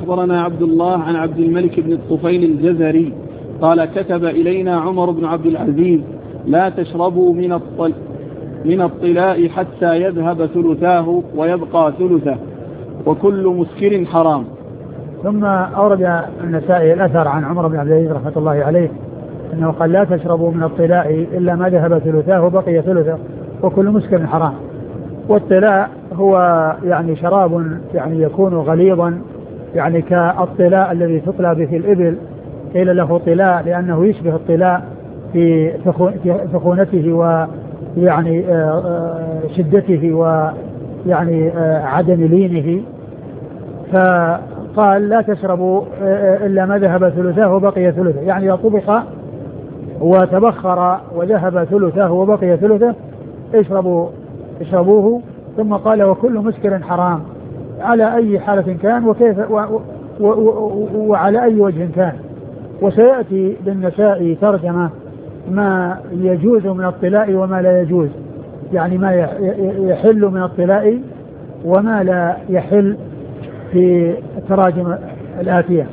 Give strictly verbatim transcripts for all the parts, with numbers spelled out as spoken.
أخبرنا عبد الله عن عبد الملك بن الطفيل الجزري قال كتب إلينا عمر بن عبد العزيز لا تشربوا من الطل من الطلاء حتى يذهب ثلثاه ويبقى ثلثه وكل مسكر حرام. ثم أورد النسائي الأثر عن عمر بن عبد العزيز رحمة الله عليه أنه قال لا تشربوا من الطلاء إلا ما ذهب ثلثاه وبقي ثلثه وكل مسكر حرام. والطلاء هو يعني شراب يعني يكون غليظا يعني كالطلاء الذي تطلى به الإبل، قيل له طلاء لأنه يشبه الطلاء في فخونته ويعني شدته ويعني عدم لينه. فقال لا تشربوا إلا ما ذهب ثلثاه وبقي ثلثه، يعني إذا طبخ وتبخر وذهب ثلثاه وبقي ثلثه اشربوا اشربوه. ثم قال وكل مسكر حرام على أي حالة كان وكيف و و و وعلى أي وجه كان. وسيأتي بالنسائي ترجمة ما يجوز من الطلاء وما لا يجوز، يعني ما يحل من الطلاء وما لا يحل في التراجم الآتية.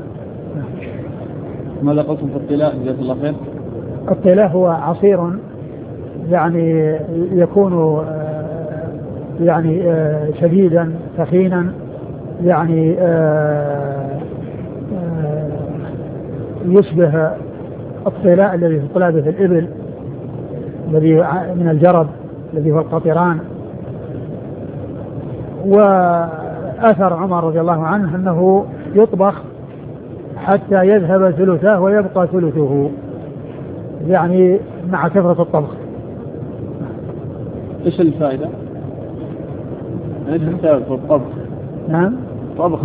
ماذا قلتم في الطلاء جزاك الله خير؟ الطلاء هو عصير يعني يكون يعني شديدا ثخينا، يعني يشبه الطلاء الذي تطلى به الإبل الذي من الجرب الذي هو القطران. وأثر عمر رضي الله عنه أنه يطبخ حتى يذهب ثلثاه ويبقى ثلثه، يعني مع كثرة الطبخ. ايش الفائدة؟ ايش السبب في الطبخ؟ نعم، طبخ